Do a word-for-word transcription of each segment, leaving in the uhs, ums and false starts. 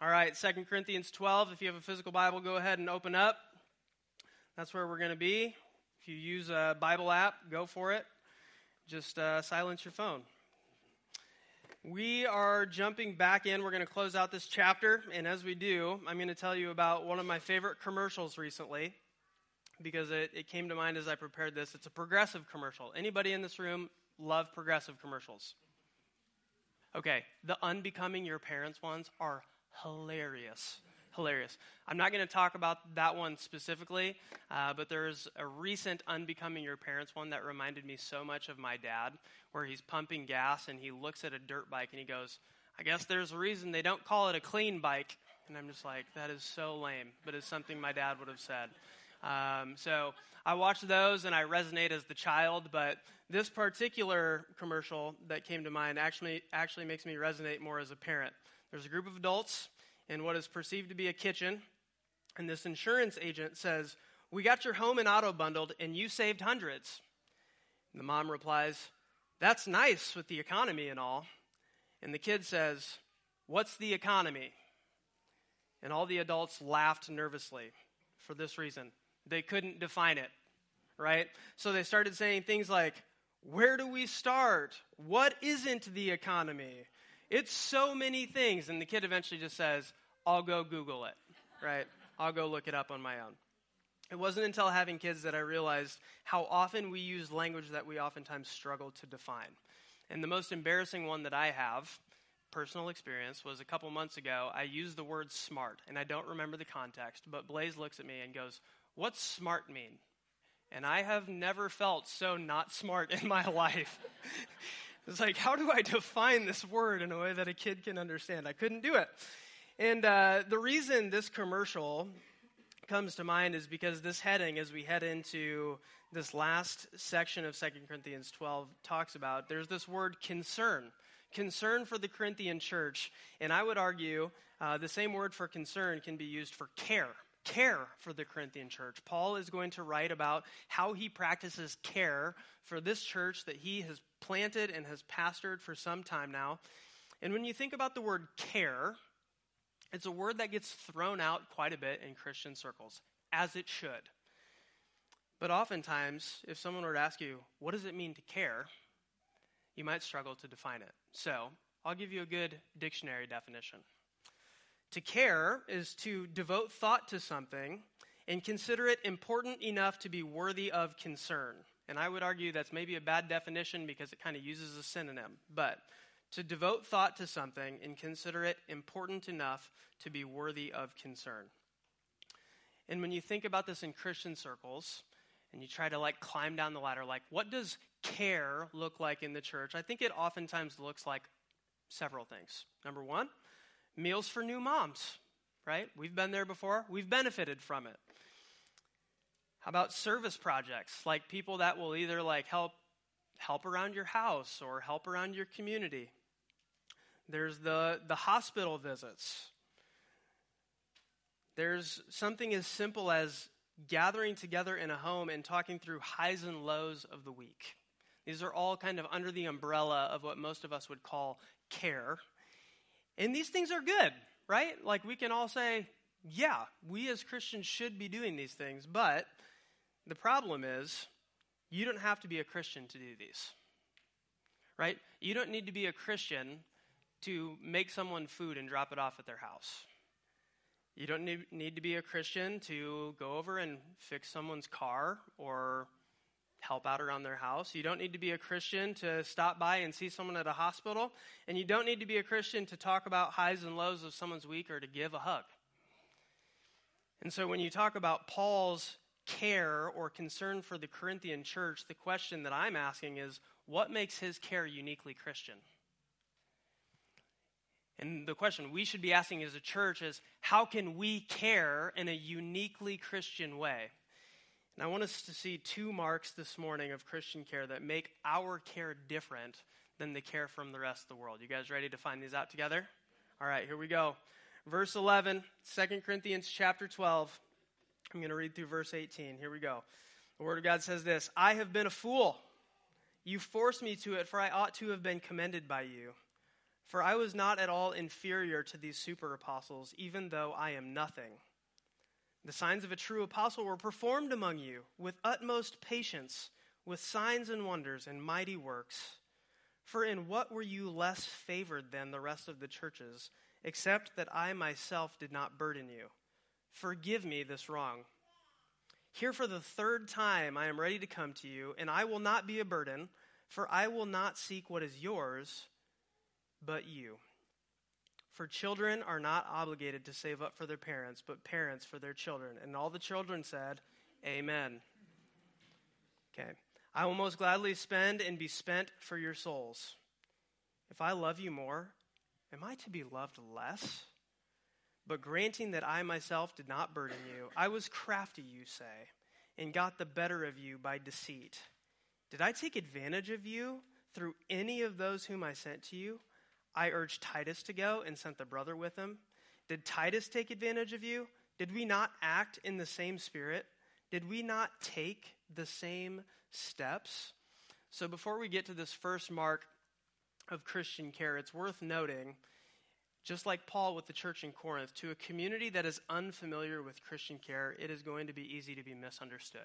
All right, Second Corinthians twelve. If you have a physical Bible, go ahead and open up. That's where we're going to be. If you use a Bible app, go for it. Just uh, silence your phone. We are jumping back in. We're going to close out this chapter, and as we do, I'm going to tell you about one of my favorite commercials recently, because it, it came to mind as I prepared this. It's a Progressive commercial. Anybody in this room love Progressive commercials? Okay, the Unbecoming Your Parents ones are hilarious. Hilarious. I'm not going to talk about that one specifically, uh, but there's a recent Unbecoming Your Parents one that reminded me so much of my dad, where he's pumping gas and he looks at a dirt bike and he goes, I guess there's a reason they don't call it a clean bike. And I'm just like, that is so lame, but it's something my dad would have said. Um, so I watched those and I resonate as the child, but this particular commercial that came to mind actually actually makes me resonate more as a parent. There's a group of adults in what is perceived to be a kitchen, and this insurance agent says, we got your home and auto bundled, and you saved hundreds. And the mom replies, that's nice with the economy and all. And the kid says, what's the economy? And all the adults laughed nervously for this reason. They couldn't define it, right? So they started saying things like, where do we start? What isn't the economy? It's so many things. And the kid eventually just says, I'll go Google it, right? I'll go look it up on my own. It wasn't until having kids that I realized how often we use language that we oftentimes struggle to define. And the most embarrassing one that I have, personal experience, was a couple months ago. I used the word smart, and I don't remember the context, but Blaze looks at me and goes, what's smart mean? And I have never felt so not smart in my life. It's like, how do I define this word in a way that a kid can understand? I couldn't do it. And uh, the reason this commercial comes to mind is because this heading, as we head into this last section of Second Corinthians twelve, talks about, there's this word concern. Concern for the Corinthian church. And I would argue uh, the same word for concern can be used for care. Care for the Corinthian church. Paul is going to write about how he practices care for this church that he has planted and has pastored for some time now. And when you think about the word care, it's a word that gets thrown out quite a bit in Christian circles, as it should. But oftentimes, if someone were to ask you, what does it mean to care? You might struggle to define it. So, I'll give you a good dictionary definition. To care is to devote thought to something and consider it important enough to be worthy of concern. And I would argue that's maybe a bad definition because it kind of uses a synonym. But to devote thought to something and consider it important enough to be worthy of concern. And when you think about this in Christian circles, and you try to like climb down the ladder, like what does care look like in the church? I think it oftentimes looks like several things. Number one, meals for new moms, right? We've been there before. We've benefited from it. How about service projects, like people that will either like help help around your house or help around your community? There's the, the hospital visits. There's something as simple as gathering together in a home and talking through highs and lows of the week. These are all kind of under the umbrella of what most of us would call care. And these things are good, right? Like we can all say, yeah, we as Christians should be doing these things. But the problem is, you don't have to be a Christian to do these, right? You don't need to be a Christian to make someone food and drop it off at their house. You don't need, need to be a Christian to go over and fix someone's car or help out around their house. You don't need to be a Christian to stop by and see someone at a hospital. And you don't need to be a Christian to talk about highs and lows of someone's week or to give a hug. And so when you talk about Paul's care or concern for the Corinthian church, the question that I'm asking is, what makes his care uniquely Christian? And the question we should be asking as a church is, how can we care in a uniquely Christian way? And I want us to see two marks this morning of Christian care that make our care different than the care from the rest of the world. You guys ready to find these out together? All right, here we go. Verse eleven, Second Corinthians chapter twelve. I'm going to read through verse eighteen. Here we go. The Word of God says this, I have been a fool. You forced me to it, for I ought to have been commended by you. For I was not at all inferior to these super apostles, even though I am nothing. The signs of a true apostle were performed among you with utmost patience, with signs and wonders and mighty works. For in what were you less favored than the rest of the churches, except that I myself did not burden you? Forgive me this wrong. Here for the third time I am ready to come to you, and I will not be a burden, for I will not seek what is yours, but you. For children are not obligated to save up for their parents, but parents for their children. And all the children said, Amen. Okay. I will most gladly spend and be spent for your souls. If I love you more, am I to be loved less? But granting that I myself did not burden you, I was crafty, you say, and got the better of you by deceit. Did I take advantage of you through any of those whom I sent to you? I urged Titus to go and sent the brother with him. Did Titus take advantage of you? Did we not act in the same spirit? Did we not take the same steps? So before we get to this first mark of Christian care, it's worth noting, just like Paul with the church in Corinth, to a community that is unfamiliar with Christian care, it is going to be easy to be misunderstood.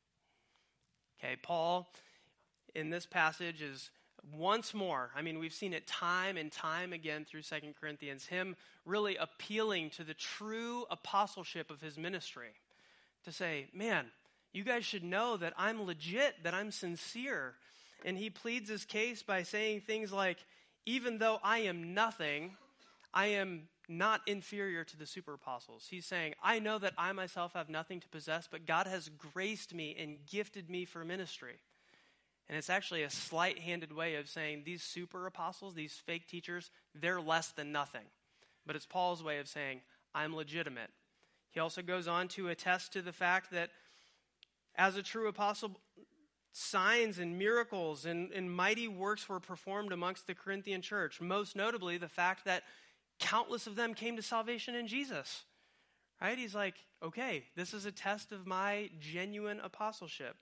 Okay, Paul in this passage is once more, I mean, we've seen it time and time again through Second Corinthians, him really appealing to the true apostleship of his ministry. To say, man, you guys should know that I'm legit, that I'm sincere. And he pleads his case by saying things like, even though I am nothing, I am not inferior to the super apostles. He's saying, I know that I myself have nothing to possess, but God has graced me and gifted me for ministry. And it's actually a slight-handed way of saying these super apostles, these fake teachers, they're less than nothing. But it's Paul's way of saying, I'm legitimate. He also goes on to attest to the fact that as a true apostle, signs and miracles and, and mighty works were performed amongst the Corinthian church. Most notably, the fact that countless of them came to salvation in Jesus. Right? He's like, okay, this is a test of my genuine apostleship.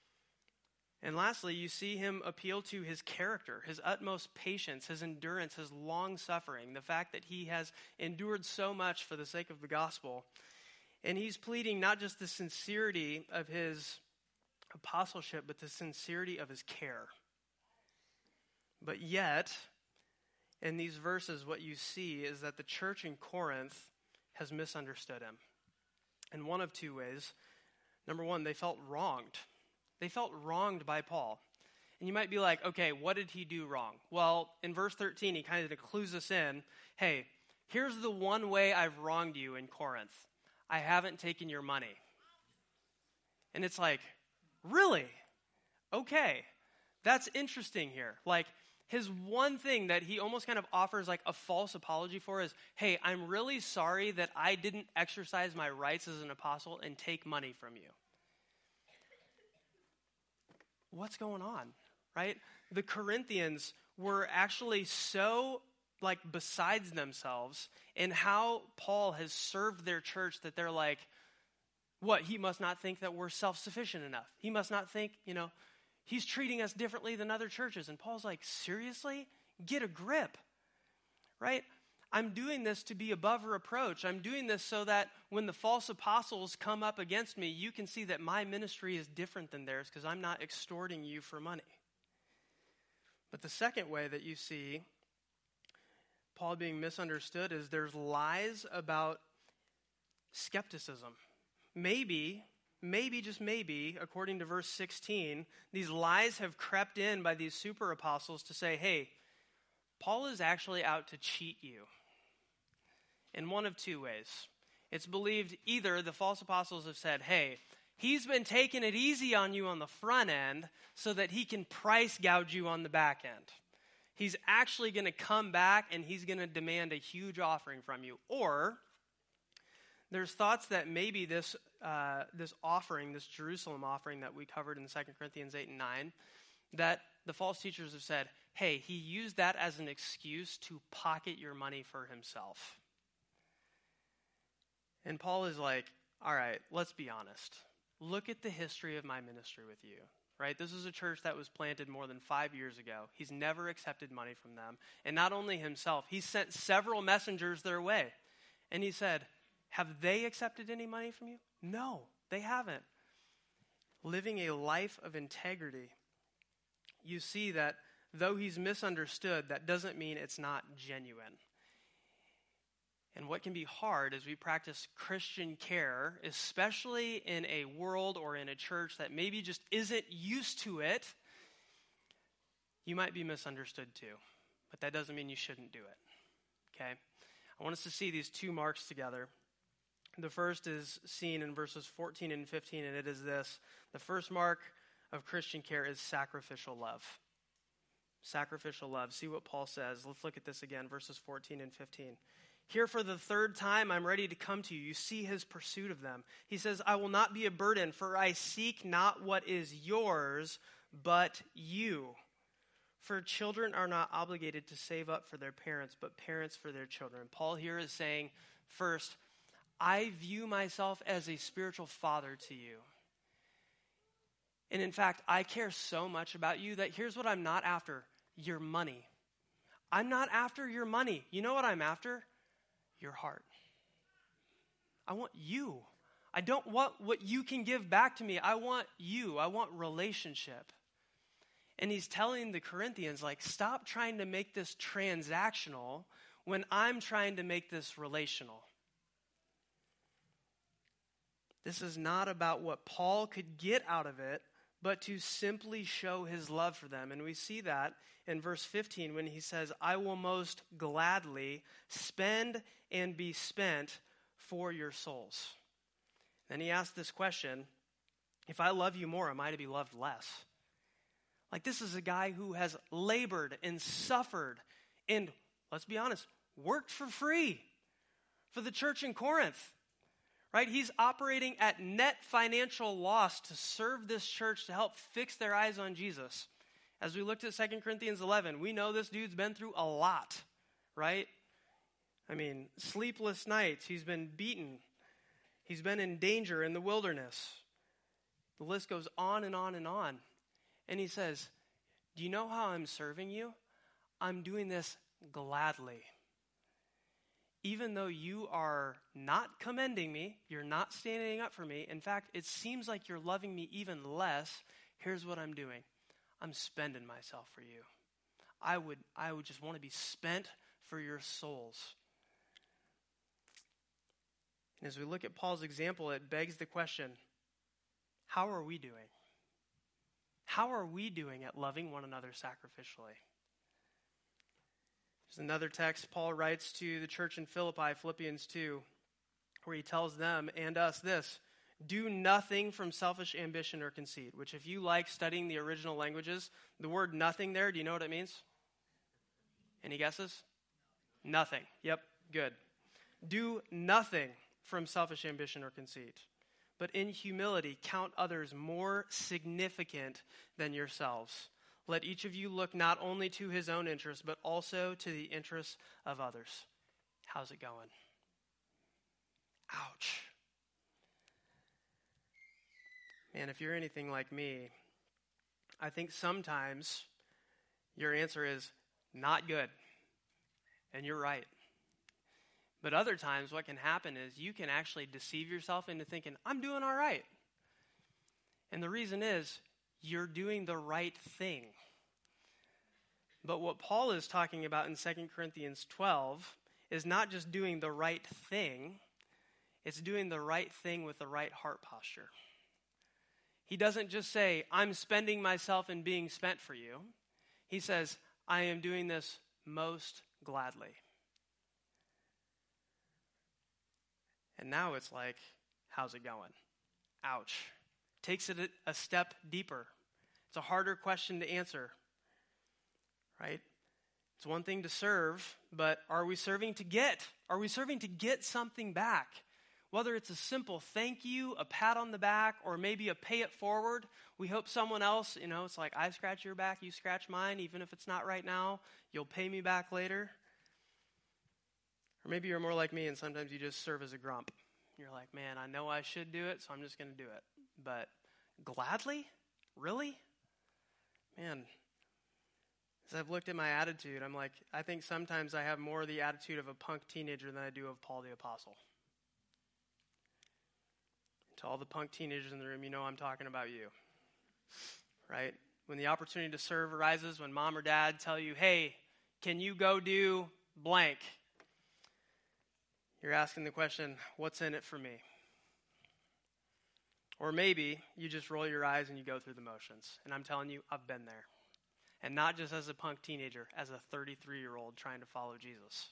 And lastly, you see him appeal to his character, his utmost patience, his endurance, his long-suffering, the fact that he has endured so much for the sake of the gospel. And he's pleading not just the sincerity of his apostleship, but the sincerity of his care. But yet, in these verses, what you see is that the church in Corinth has misunderstood him. In one of two ways. Number one, they felt wronged. They felt wronged by Paul. And you might be like, okay, what did he do wrong? Well, in verse thirteen, he kind of clues us in. Hey, here's the one way I've wronged you in Corinth. I haven't taken your money. And it's like, really? Okay, that's interesting here. Like, his one thing that he almost kind of offers like a false apology for is, hey, I'm really sorry that I didn't exercise my rights as an apostle and take money from you. What's going on, right? The Corinthians were actually so like besides themselves in how Paul has served their church that they're like, what, he must not think that we're self-sufficient enough. He must not think, you know, he's treating us differently than other churches. And Paul's like, seriously? Get a grip, right? I'm doing this to be above reproach. I'm doing this so that when the false apostles come up against me, you can see that my ministry is different than theirs because I'm not extorting you for money. But the second way that you see Paul being misunderstood is there's lies about skepticism. Maybe, maybe, just maybe, according to verse sixteen, these lies have crept in by these super apostles to say, hey, Paul is actually out to cheat you. In one of two ways. It's believed either the false apostles have said, hey, he's been taking it easy on you on the front end so that he can price gouge you on the back end. He's actually going to come back and he's going to demand a huge offering from you. Or there's thoughts that maybe this uh, this offering, this Jerusalem offering that we covered in Second Corinthians eight and nine, that the false teachers have said, hey, he used that as an excuse to pocket your money for himself. And Paul is like, all right, let's be honest. Look at the history of my ministry with you, right? This is a church that was planted more than five years ago. He's never accepted money from them. And not only himself, he sent several messengers their way. And he said, have they accepted any money from you? No, they haven't. Living a life of integrity, you see that though he's misunderstood, that doesn't mean it's not genuine. And what can be hard as we practice Christian care, especially in a world or in a church that maybe just isn't used to it, you might be misunderstood too. But that doesn't mean you shouldn't do it. Okay? I want us to see these two marks together. The first is seen in verses fourteen and fifteen, and it is this. The first mark of Christian care is sacrificial love. Sacrificial love. See what Paul says. Let's look at this again, verses fourteen and fifteen. Here for the third time I'm ready to come to you. You see his pursuit of them. He says, I will not be a burden, for I seek not what is yours, but you. For children are not obligated to save up for their parents, but parents for their children. Paul here is saying, first, I view myself as a spiritual father to you. And in fact, I care so much about you that here's what I'm not after, your money. I'm not after your money. You know what I'm after? Your heart. I want you. I don't want what you can give back to me. I want you. I want relationship. And he's telling the Corinthians, like, stop trying to make this transactional when I'm trying to make this relational. This is not about what Paul could get out of it, but to simply show his love for them. And we see that in verse fifteen when he says, I will most gladly spend and be spent for your souls. Then he asks this question, if I love you more, am I to be loved less? Like, this is a guy who has labored and suffered and, let's be honest, worked for free for the church in Corinth. Right? He's operating at net financial loss to serve this church to help fix their eyes on Jesus. As we looked at Second Corinthians eleven, we know this dude's been through a lot, right? I mean, sleepless nights. He's been beaten. He's been in danger in the wilderness. The list goes on and on and on. And he says, do you know how I'm serving you? I'm doing this gladly. Even though you are not commending me, you're not standing up for me. In fact, it seems like you're loving me even less. Here's what I'm doing. I'm spending myself for you. I would, I would just want to be spent for your souls. And as we look at Paul's example, it begs the question, how are we doing? How are we doing at loving one another sacrificially? There's another text Paul writes to the church in Philippi, Philippians two, where he tells them and us this, do nothing from selfish ambition or conceit, which if you like studying the original languages, the word nothing there, do you know what it means? Any guesses? Nothing. Yep, good. Do nothing from selfish ambition or conceit, but in humility count others more significant than yourselves. Let each of you look not only to his own interests, but also to the interests of others. How's it going? Ouch. Man, if you're anything like me, I think sometimes your answer is not good. And you're right. But other times what can happen is you can actually deceive yourself into thinking, I'm doing all right. And the reason is, you're doing the right thing. But what Paul is talking about in Second Corinthians twelve is not just doing the right thing, it's doing the right thing with the right heart posture. He doesn't just say, I'm spending myself and being spent for you. He says, I am doing this most gladly. And now it's like, how's it going? Ouch. Takes it a step deeper. It's a harder question to answer, right? It's one thing to serve, but are we serving to get? Are we serving to get something back? Whether it's a simple thank you, a pat on the back, or maybe a pay it forward, we hope someone else, you know, it's like I scratch your back, you scratch mine, even if it's not right now, you'll pay me back later. Or maybe you're more like me and sometimes you just serve as a grump. You're like, man, I know I should do it, so I'm just going to do it. But gladly? Really? man, as I've looked at my attitude, I'm like, I think sometimes I have more of the attitude of a punk teenager than I do of Paul the Apostle. To all the punk teenagers in the room, you know I'm talking about you, right? When the opportunity to serve arises, when mom or dad tell you, hey, can you go do blank? You're asking the question, what's in it for me? Or maybe you just roll your eyes and you go through the motions. And I'm telling you, I've been there. And not just as a punk teenager, as a thirty-three-year-old trying to follow Jesus.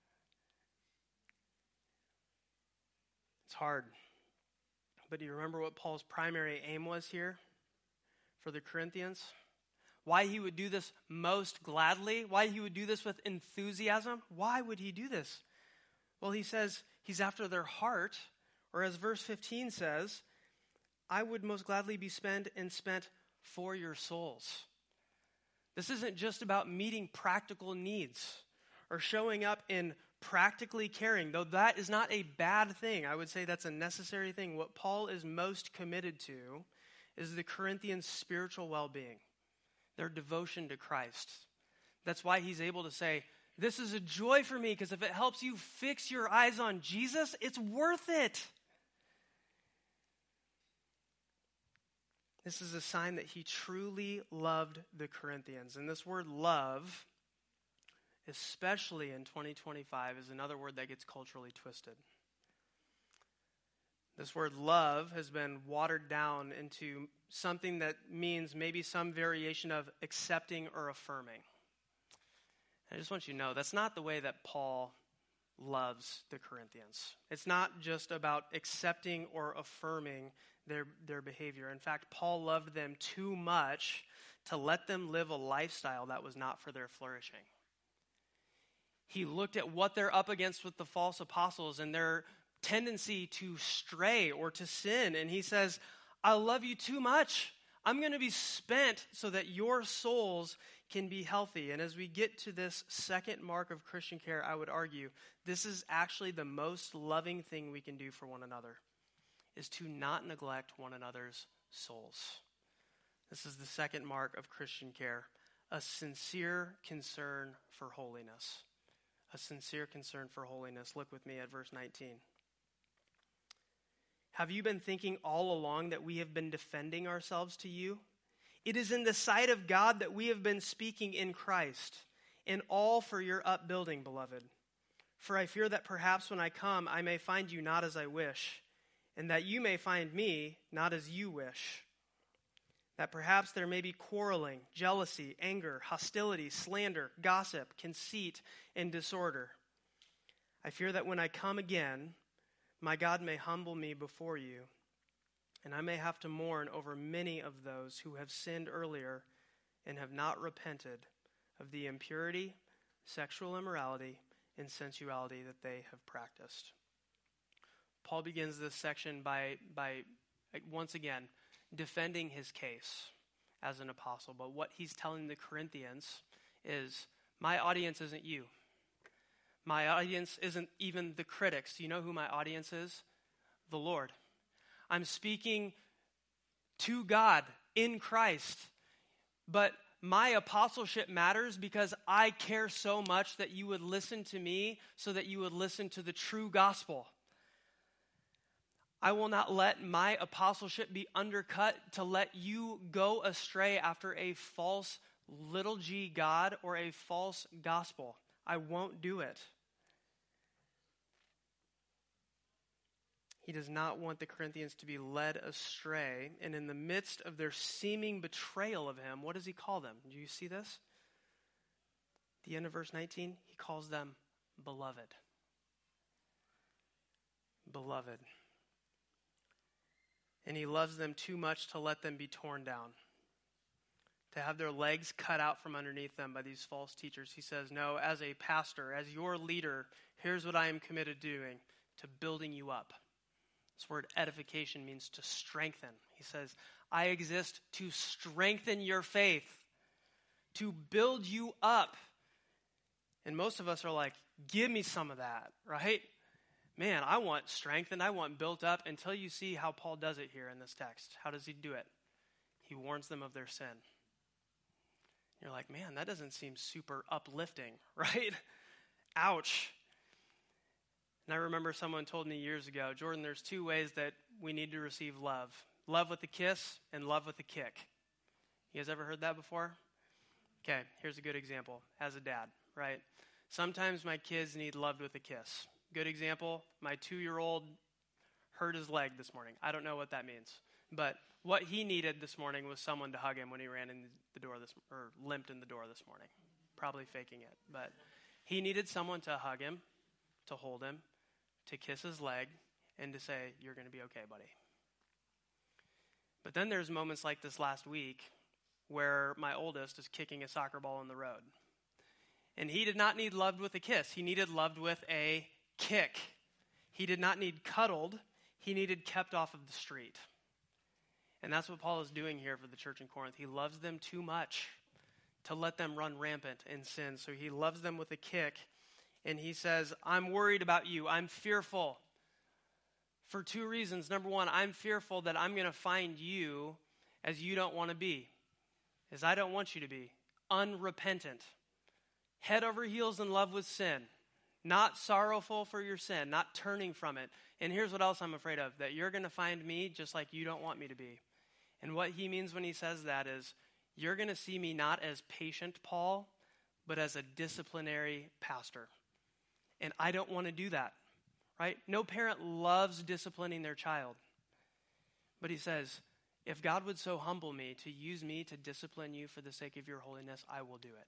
It's hard. But do you remember what Paul's primary aim was here for the Corinthians? Why he would do this most gladly? Why he would do this with enthusiasm? Why would he do this? Well, he says he's after their heart, or as verse fifteen says, I would most gladly be spent and spent for your souls. This isn't just about meeting practical needs or showing up in practically caring, though that is not a bad thing. I would say that's a necessary thing. What Paul is most committed to is the Corinthians' spiritual well-being, their devotion to Christ. That's why he's able to say, this is a joy for me, because if it helps you fix your eyes on Jesus, it's worth it. This is a sign that he truly loved the Corinthians. And this word love, especially in twenty twenty-five, is another word that gets culturally twisted. This word love has been watered down into something that means maybe some variation of accepting or affirming. I just want you to know, that's not the way that Paul loves the Corinthians. It's not just about accepting or affirming their, their behavior. In fact, Paul loved them too much to let them live a lifestyle that was not for their flourishing. He looked at what they're up against with the false apostles and their tendency to stray or to sin, and he says, I love you too much. I'm going to be spent so that your souls can be healthy. And as we get to this second mark of Christian care, I would argue this is actually the most loving thing we can do for one another, is to not neglect one another's souls. This is the second mark of Christian care, a sincere concern for holiness. A sincere concern for holiness. Look with me at verse nineteen. Have you been thinking all along that we have been defending ourselves to you? It is in the sight of God that we have been speaking in Christ, and all for your upbuilding, beloved. For I fear that perhaps when I come, I may find you not as I wish, and that you may find me not as you wish. That perhaps there may be quarreling, jealousy, anger, hostility, slander, gossip, conceit, and disorder. I fear that when I come again, my God may humble me before you, and I may have to mourn over many of those who have sinned earlier and have not repented of the impurity, sexual immorality, and sensuality that they have practiced. Paul begins this section by, by once again, defending his case as an apostle. But what he's telling the Corinthians is, my audience isn't you. My audience isn't even the critics. Do you know who my audience is? The Lord. I'm speaking to God in Christ. But my apostleship matters because I care so much that you would listen to me so that you would listen to the true gospel. I will not let my apostleship be undercut to let you go astray after a false little g God or a false gospel. I won't do it. He does not want the Corinthians to be led astray. And in the midst of their seeming betrayal of him, what does he call them? Do you see this? At the end of verse nineteen, he calls them beloved. Beloved. And he loves them too much to let them be torn down, to have their legs cut out from underneath them by these false teachers. He says, no, as a pastor, as your leader, here's what I am committed to doing, to building you up. This word edification means to strengthen. He says, I exist to strengthen your faith, to build you up. And most of us are like, give me some of that, right? Man, I want strength and I want built up, until you see how Paul does it here in this text. How does he do it? He warns them of their sin. You're like, man, that doesn't seem super uplifting, right? Ouch. And I remember someone told me years ago, Jordan, there's two ways that we need to receive love. Love with a kiss and love with a kick. You guys ever heard that before? Okay, here's a good example. As a dad, right? Sometimes my kids need loved with a kiss. Good example, my two-year-old hurt his leg this morning. I don't know what that means. But what he needed this morning was someone to hug him when he ran in the door this, or limped in the door this morning. Probably faking it. But he needed someone to hug him, to hold him, to kiss his leg, and to say, you're going to be okay, buddy. But then there's moments like this last week where my oldest is kicking a soccer ball in the road. And he did not need loved with a kiss. He needed loved with a kick. He did not need cuddled. He needed kept off of the street. And that's what Paul is doing here for the church in Corinth. He loves them too much to let them run rampant in sin. So he loves them with a kick. And he says, I'm worried about you. I'm fearful for two reasons. Number one, I'm fearful that I'm going to find you as you don't want to be, as I don't want you to be, unrepentant, head over heels in love with sin, not sorrowful for your sin, not turning from it. And here's what else I'm afraid of, that you're going to find me just like you don't want me to be. And what he means when he says that is, you're going to see me not as patient Paul, but as a disciplinary pastor. And I don't want to do that, right? No parent loves disciplining their child. But he says, if God would so humble me to use me to discipline you for the sake of your holiness, I will do it.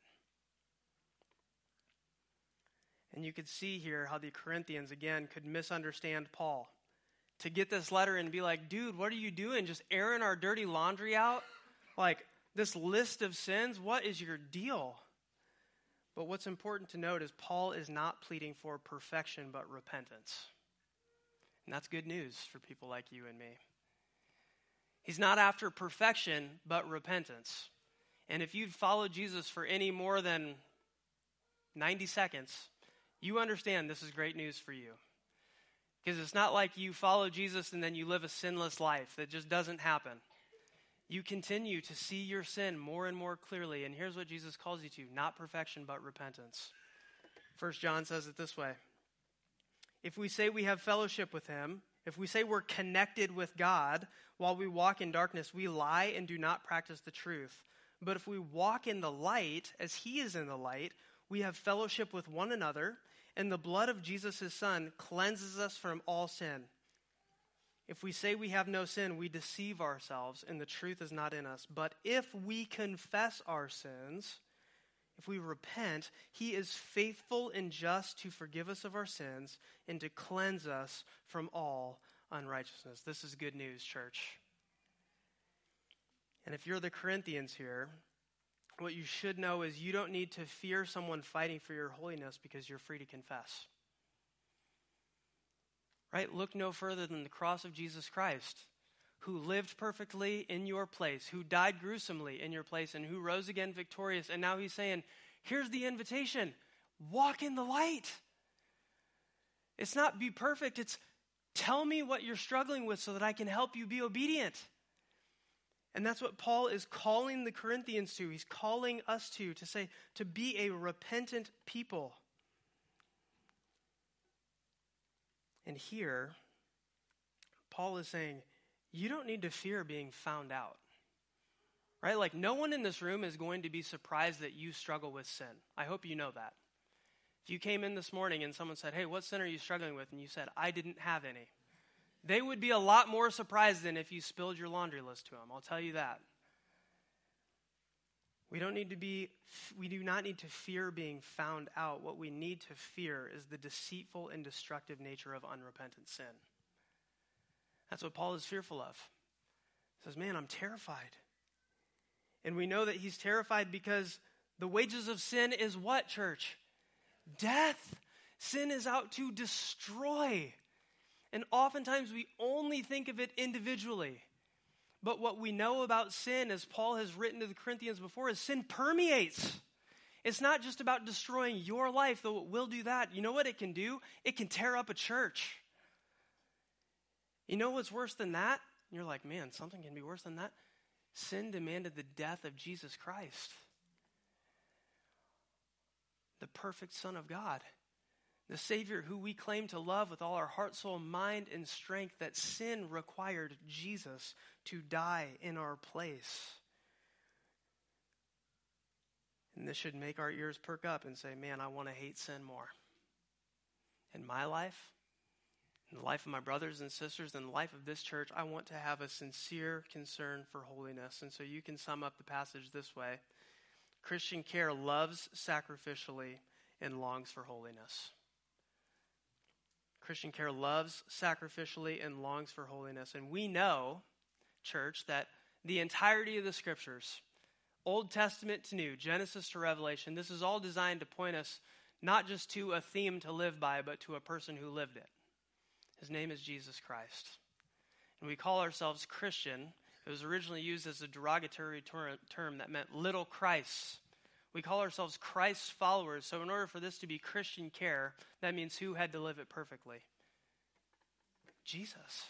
And you could see here how the Corinthians, again, could misunderstand Paul. To get this letter and be like, dude, what are you doing? Just airing our dirty laundry out? Like, this list of sins, what is your deal? But what's important to note is Paul is not pleading for perfection, but repentance. And that's good news for people like you and me. He's not after perfection, but repentance. And if you've followed Jesus for any more than ninety seconds, you understand this is great news for you. Because it's not like you follow Jesus and then you live a sinless life. That just doesn't happen. You continue to see your sin more and more clearly. And here's what Jesus calls you to. Not perfection, but repentance. First John says it this way. If we say we have fellowship with him, if we say we're connected with God while we walk in darkness, we lie and do not practice the truth. But if we walk in the light as he is in the light, we have fellowship with one another, and the blood of Jesus, his son, cleanses us from all sin. If we say we have no sin, we deceive ourselves, and the truth is not in us. But if we confess our sins, if we repent, he is faithful and just to forgive us of our sins and to cleanse us from all unrighteousness. This is good news, church. And if you're the Corinthians here, what you should know is you don't need to fear someone fighting for your holiness because you're free to confess. Right? Look no further than the cross of Jesus Christ, who lived perfectly in your place, who died gruesomely in your place, and who rose again victorious. And now he's saying, here's the invitation. Walk in the light. It's not be perfect. It's tell me what you're struggling with so that I can help you be obedient. And that's what Paul is calling the Corinthians to. He's calling us to, to say, to be a repentant people. And here, Paul is saying, you don't need to fear being found out. Right? Like, no one in this room is going to be surprised that you struggle with sin. I hope you know that. If you came in this morning and someone said, hey, what sin are you struggling with? And you said, I didn't have any. They would be a lot more surprised than if you spilled your laundry list to them. I'll tell you that. We don't need to be, we do not need to fear being found out. What we need to fear is the deceitful and destructive nature of unrepentant sin. That's what Paul is fearful of. He says, man, I'm terrified. And we know that he's terrified because the wages of sin is what, church? Death. Sin is out to destroy. And oftentimes we only think of it individually. But what we know about sin, as Paul has written to the Corinthians before, is sin permeates. It's not just about destroying your life, though it will do that. You know what it can do? It can tear up a church. You know what's worse than that? And you're like, man, something can be worse than that. Sin demanded the death of Jesus Christ. the perfect Son of God, the Savior who we claim to love with all our heart, soul, mind, and strength, that sin required Jesus to die in our place. And this should make our ears perk up and say, man, I want to hate sin more. In my life, in the life of my brothers and sisters, in the life of this church, I want to have a sincere concern for holiness. And so you can sum up the passage this way. Christian care loves sacrificially and longs for holiness. Christian care loves sacrificially and longs for holiness. And we know, church, that the entirety of the scriptures, Old Testament to New, Genesis to Revelation, this is all designed to point us not just to a theme to live by, but to a person who lived it. His name is Jesus Christ. And we call ourselves Christian. It was originally used as a derogatory ter- term that meant little Christ. We call ourselves Christ's followers. So in order for this to be Christian care, that means who had to live it perfectly? Jesus.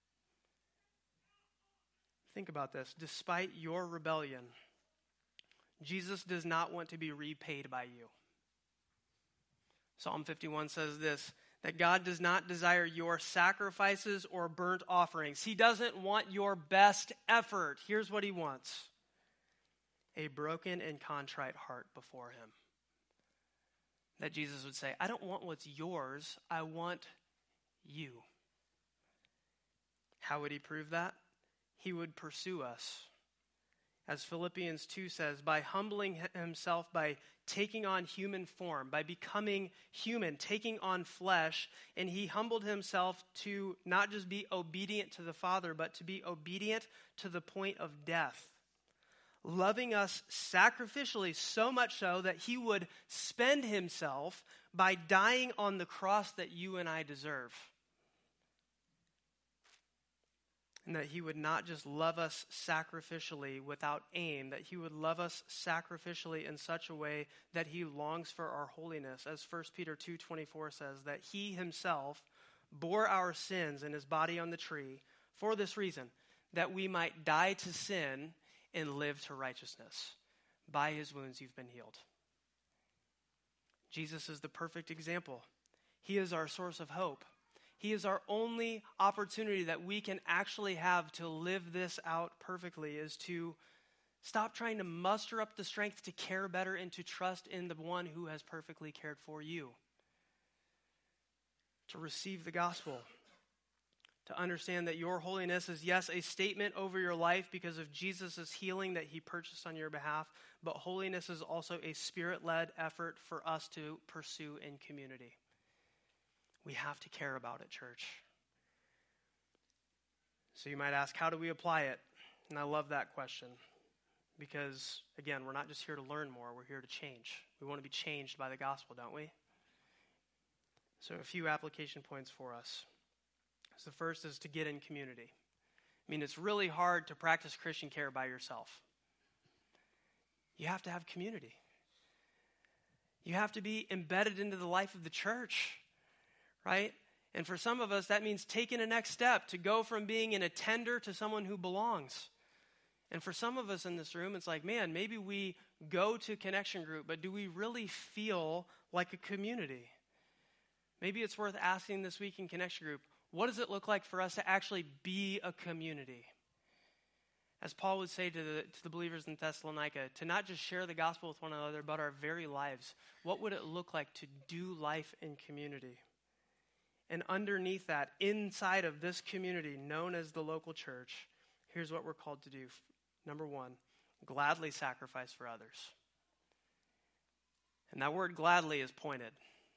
Think about this. Despite your rebellion, Jesus does not want to be repaid by you. Psalm fifty-one says this, that God does not desire your sacrifices or burnt offerings. He doesn't want your best effort. Here's what he wants. A broken and contrite heart before him. That Jesus would say, I don't want what's yours. I want you. How would he prove that? He would pursue us. As Philippians two says, by humbling himself, by taking on human form, by becoming human, taking on flesh, and he humbled himself to not just be obedient to the Father, but to be obedient to the point of death. Loving us sacrificially, so much so that he would spend himself by dying on the cross that you and I deserve. And that he would not just love us sacrificially without aim, that he would love us sacrificially in such a way that he longs for our holiness. As First Peter two twenty-four says, that he himself bore our sins in his body on the tree for this reason, that we might die to sin and live to righteousness. By his wounds you've been healed. Jesus is the perfect example. He is our source of hope. He is our only opportunity that we can actually have to live this out perfectly, is to stop trying to muster up the strength to care better and to trust in the one who has perfectly cared for you. To receive the gospel. To understand that your holiness is, yes, a statement over your life because of Jesus' healing that he purchased on your behalf, but holiness is also a spirit-led effort for us to pursue in community. We have to care about it, church. So you might ask, how do we apply it? And I love that question because, again, we're not just here to learn more. We're here to change. We want to be changed by the gospel, don't we? So a few application points for us. So the first is to get in community. I mean, it's really hard to practice Christian care by yourself. You have to have community. You have to be embedded into the life of the church. Right? And for some of us, that means taking a next step to go from being an attender to someone who belongs. And for some of us in this room, it's like, man, maybe we go to Connection Group, but do we really feel like a community? Maybe it's worth asking this week in Connection Group, what does it look like for us to actually be a community? As Paul would say to the, to the believers in Thessalonica, to not just share the gospel with one another, but our very lives. What would it look like to do life in community? And underneath that, inside of this community known as the local church, here's what we're called to do. Number one, gladly sacrifice for others. And that word gladly is pointed.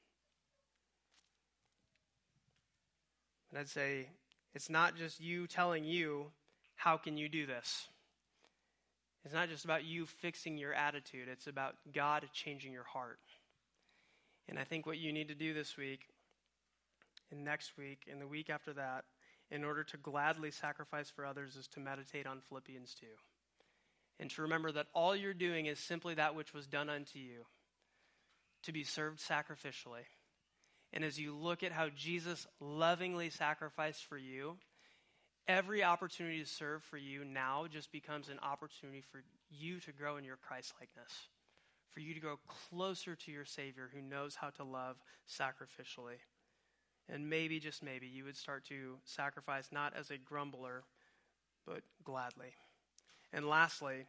And I'd say, it's not just you telling you, how can you do this? It's not just about you fixing your attitude. It's about God changing your heart. And I think what you need to do this week, and next week, and the week after that, in order to gladly sacrifice for others, is to meditate on Philippians two. And to remember that all you're doing is simply that which was done unto you, to be served sacrificially. And as you look at how Jesus lovingly sacrificed for you, every opportunity to serve for you now just becomes an opportunity for you to grow in your Christ-likeness, for you to grow closer to your Savior who knows how to love sacrificially. And maybe, just maybe, you would start to sacrifice not as a grumbler, but gladly. And lastly,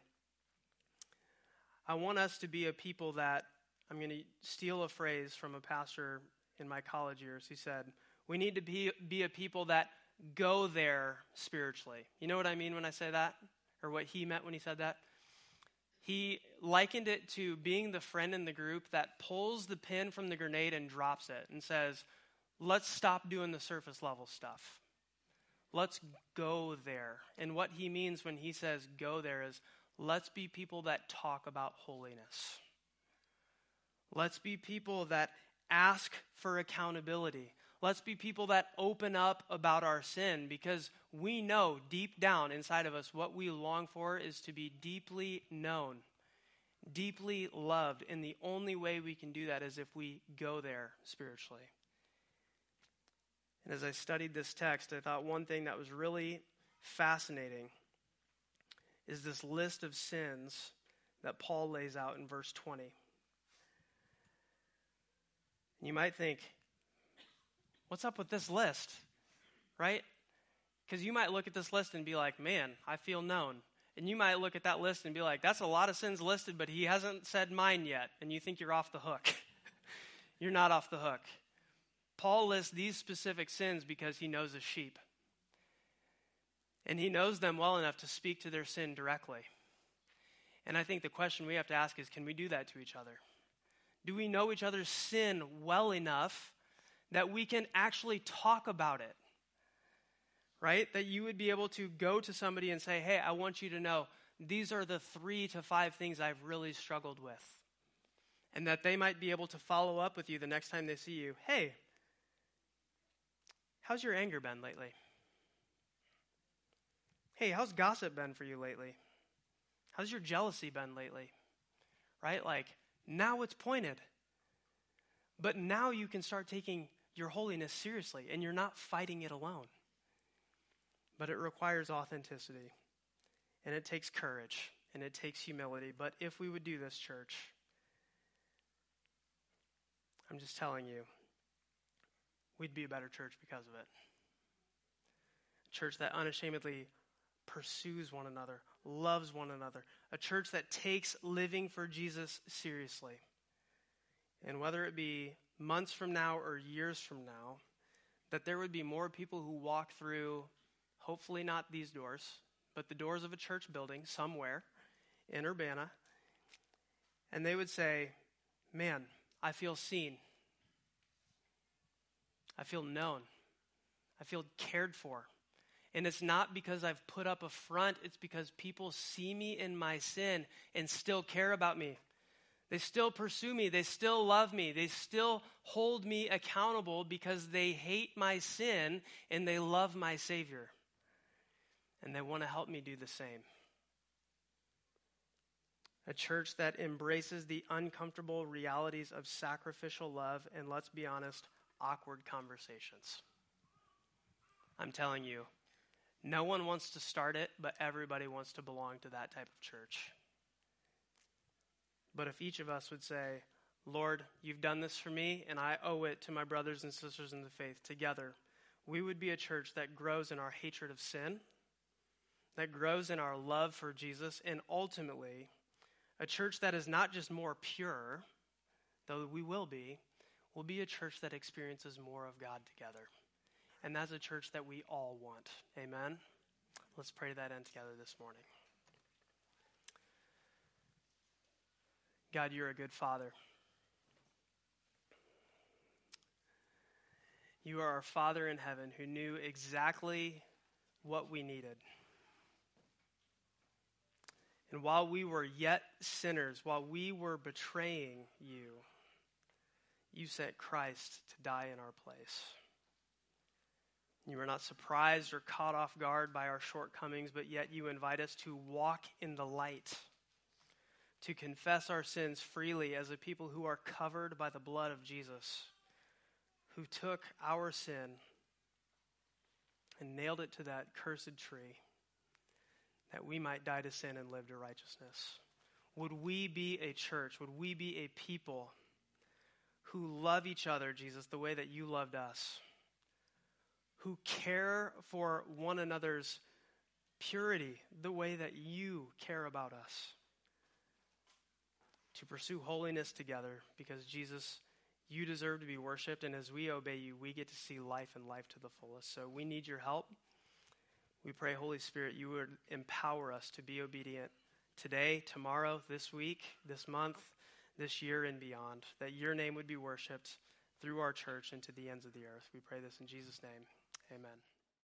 I want us to be a people that, I'm going to steal a phrase from a pastor in my college years. He said, we need to be, be a people that go there spiritually. You know what I mean when I say that? Or what he meant when he said that? He likened it to being the friend in the group that pulls the pin from the grenade and drops it and says, let's stop doing the surface level stuff. Let's go there. And what he means when he says go there is, let's be people that talk about holiness. Let's be people that ask for accountability. Let's be people that open up about our sin, because we know deep down inside of us what we long for is to be deeply known, deeply loved. And the only way we can do that is if we go there spiritually. And as I studied this text, I thought one thing that was really fascinating is this list of sins that Paul lays out in verse twenty. You might think, what's up with this list, right? Because you might look at this list and be like, man, I feel known. And you might look at that list and be like, that's a lot of sins listed, but he hasn't said mine yet. And you think you're off the hook. You're not off the hook. Paul lists these specific sins because he knows his sheep. And he knows them well enough to speak to their sin directly. And I think the question we have to ask is, can we do that to each other? Do we know each other's sin well enough that we can actually talk about it? Right? That you would be able to go to somebody and say, hey, I want you to know these are the three to five things I've really struggled with. And that they might be able to follow up with you the next time they see you. Hey, how's your anger been lately? Hey, how's gossip been for you lately? How's your jealousy been lately? Right? Like, now it's pointed. But now you can start taking your holiness seriously, and you're not fighting it alone. But it requires authenticity, and it takes courage, and it takes humility. But if we would do this, church, I'm just telling you, we'd be a better church because of it. A church that unashamedly pursues one another, loves one another. A church that takes living for Jesus seriously. And whether it be months from now or years from now, that there would be more people who walk through, hopefully not these doors, but the doors of a church building somewhere in Urbana, and they would say, man, I feel seen. I feel known. I feel cared for. And it's not because I've put up a front. It's because people see me in my sin and still care about me. They still pursue me. They still love me. They still hold me accountable because they hate my sin and they love my Savior. And they want to help me do the same. A church that embraces the uncomfortable realities of sacrificial love and, let's be honest, awkward conversations. I'm telling you, no one wants to start it, but everybody wants to belong to that type of church. But if each of us would say, Lord, you've done this for me, and I owe it to my brothers and sisters in the faith together, we would be a church that grows in our hatred of sin, that grows in our love for Jesus, and ultimately, a church that is not just more pure, though we will be, will be a church that experiences more of God together. And that's a church that we all want. Amen? Let's pray to that end together this morning. God, you're a good Father. You are our Father in heaven who knew exactly what we needed. And while we were yet sinners, while we were betraying you, you sent Christ to die in our place. You were not surprised or caught off guard by our shortcomings, but yet you invite us to walk in the light, to confess our sins freely as a people who are covered by the blood of Jesus, who took our sin and nailed it to that cursed tree, that we might die to sin and live to righteousness. Would we be a church? Would we be a people who love each other, Jesus, the way that you loved us? Who care for one another's purity the way that you care about us? To pursue holiness together because, Jesus, you deserve to be worshiped, and as we obey you, we get to see life and life to the fullest. So we need your help. We pray, Holy Spirit, you would empower us to be obedient today, tomorrow, this week, this month, this year, and beyond, that your name would be worshiped through our church and to the ends of the earth. We pray this in Jesus' name. Amen.